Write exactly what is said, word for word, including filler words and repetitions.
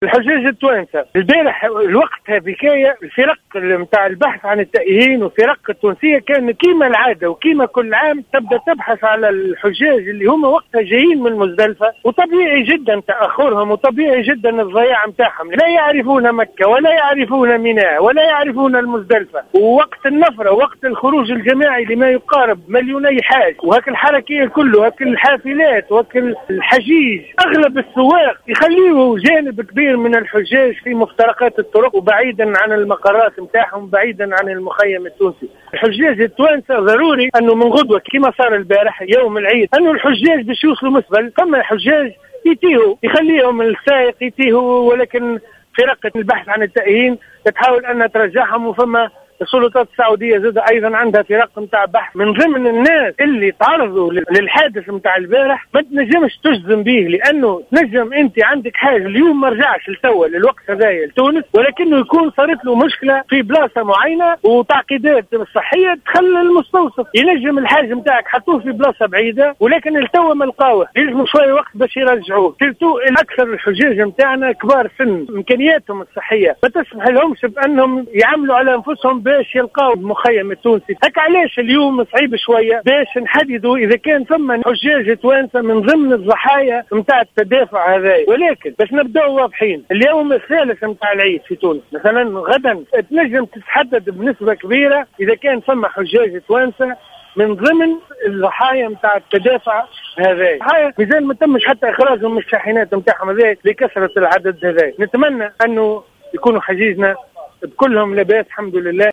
الحجاج التوانسه البارح الوقت هذيكايا الفرق نتاع البحث عن التائهين والفرق التونسيه كان كيما العاده وكيما كل عام تبدا تبحث على الحجاج اللي هما وقتها جايين من مزدلفه، وطبيعي جدا تاخرهم وطبيعي جدا الضياع نتاعهم، لا يعرفون مكه ولا يعرفون ميناء ولا يعرفون المزدلفه، ووقت النفره وقت الخروج الجماعي لما يقارب مليوني حاج وهك الحركيه كله وهك الحافلات وهك الحجيج، اغلب السواق يخليه جانب كبير من الحجاج في مفترقات الطرق وبعيدا عن المقرات نتاعهم، بعيدا عن المخيم التونسي. الحجاج التوانسه ضروري انه من غدوه كما صار البارح يوم العيد انه الحجاج باش يوصلوا مسبل، فما حجاج يتيهوا يخليهم السائق يتيهوا، ولكن فرقه البحث عن التائهين تحاول ان ترجعهم، وفما السلطات السعوديه زاد ايضا عندها فرق نتاع بحث. من ضمن الناس اللي تعرضوا للحادث نتاع البارح ما تنجمش تجزم به، لانه تنجم انت عندك حاجه اليوم ما رجعش لتوا للوقت هذايا لتونس، ولكنه يكون صارت له مشكله في بلاصه معينه وتعقيدات صحيه تخلي المستوصف ينجم الحاج نتاعك حطوه في بلاصه بعيده، ولكن التوا ما لقاوه، يلزم شويه وقت باش يرجعوه. سيرتو الاكثر الحجاج نتاعنا كبار سن، امكانياتهم الصحيه ما تسمح لهمش بانهم يعملوا على انفسهم باش يلقاو المخيم التونسي. هكا علاش اليوم صعيب شويه باش نحددوا اذا كان ثم حجاج توانسه من ضمن الضحايا نتاع التدافع هذا، ولكن باش نبداو واضحين اليوم الثالث نتاع العيد في تونس، مثلا غدا تنجم تتحدد بنسبه كبيره اذا كان ثم حجاج توانسه من ضمن الضحايا نتاع التدافع هذا. ضحايا مازال ما تمش حتى اخراجهم من الشاحنات نتاعهم هذا لكثره العدد هذا. نتمنى انه يكونوا حجيجنا بكلهم لاباس الحمد لله.